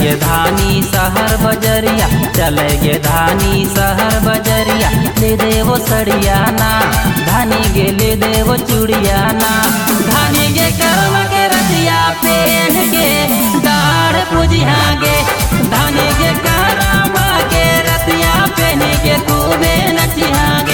गे धानी शहर बजरिया, चले गे धानी शहर बजरिया। ले देवो सड़िया ना धानी गे, ले देवो चूड़िया ना। धानी गे करवा के रतिया पहन के दाढ़ पूजिया गे। धानी गे करवा के रतिया पहन के खूबे नचिया गे।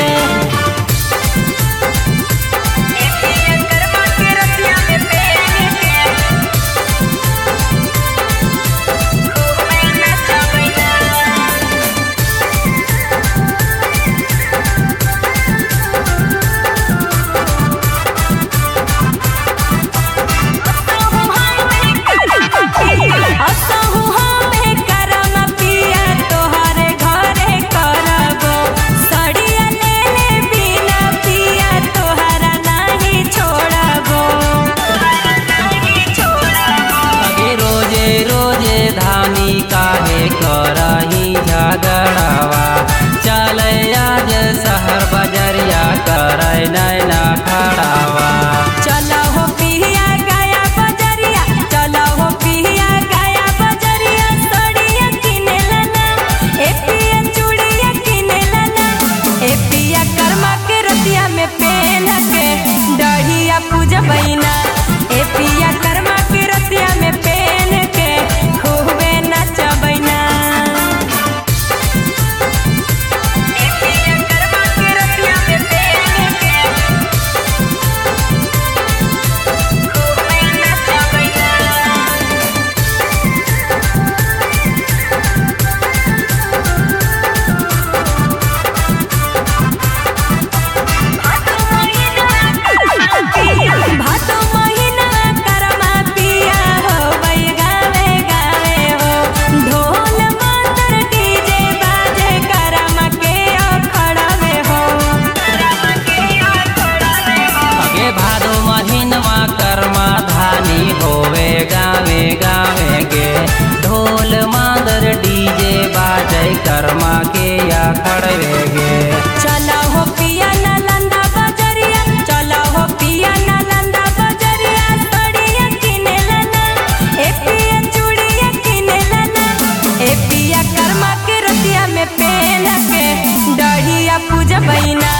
काहे करही झगड़ावा, चले आज शहर बजरिया करे नैना खड़ावा। चलो हो पिया गया बजरिया, चलो हो पिया गया बजरिया। सड़िया किने लना ए पिया, चूड़िया किने लना ए पिया। कर्मा के रतिया में पहन के डढ़िया पूजा बहिना ए पिया। कर्मा के रतिया में पहन के खूबे गावे गावे गे। ढोल मादर डीजे बाजे कर्मा के या खड़वे गे। चलो हो पिया नालंदा बजरिया, चलो हो पिया नालंदा बजरिया। सड़िया किने लना ए पिया, चूड़िया किने लना ए पिया। कर्मा के रतिया में पहन के डढ़िया पूजा बहिना।